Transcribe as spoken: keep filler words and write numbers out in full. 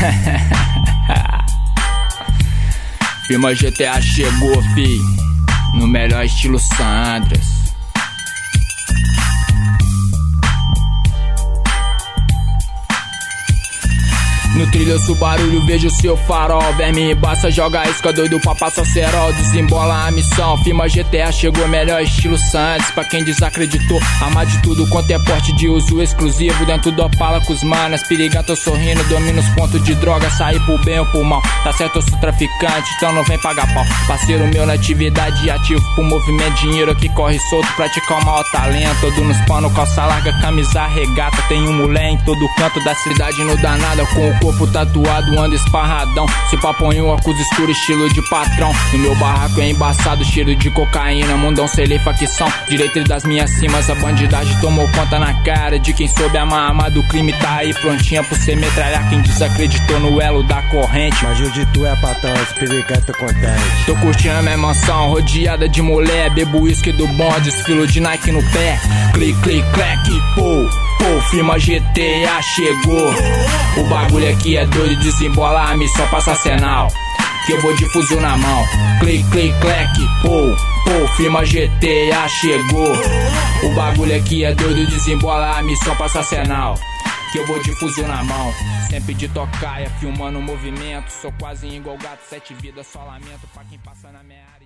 Firma G T A chegou, fi, no melhor estilo San Andreas. No trilho eu sou barulho, vejo seu farol. Verme embaça, joga isca, doido pra passar cerol. Desembola a missão, firma G T A chegou, melhor estilo Santos. Pra quem desacreditou, arma de tudo quanto é porte de uso exclusivo. Dentro do Opala com os manas, periga, tô sorrindo. Domino os pontos de droga, sair pro bem ou pro mal. Tá certo, eu sou traficante, então não vem pagar pau. Parceiro meu na atividade, ativo pro movimento. Dinheiro que corre solto, praticar o maior talento. Todo nos pano, calça larga, camisa regata. Tem um mulher em todo canto da cidade, no danada. Com o corpo tatuado, anda esparradão. Se papo em um óculos escuro, estilo de patrão. No meu barraco é embaçado, cheiro de cocaína. Mundão sem facção, direito das minhas cimas. A bandidagem tomou conta na cara de quem soube amar. Arma do crime tá aí prontinha pra você metralhar quem desacreditou no elo da corrente. Mas hoje tu é patrão, esse perigo tô contente. Tô curtindo a minha mansão, rodeada de mulher. Bebo uísque do bom, desfilo de Nike no pé. Clic, clic, clac, pô. Pô, firma G T A chegou. O bagulho aqui é doido, desembola a missão, passa arsenal, que eu vou de fuzil na mão. Clic, clic, clac, pô. Pô, firma G T A chegou. O bagulho aqui é doido, desembola a missão, passa arsenal, que eu vou de fuzil na mão. Sempre de tocaia, filmando o movimento. Sou quase igual gato, sete vidas, só lamento pra quem passa na minha área.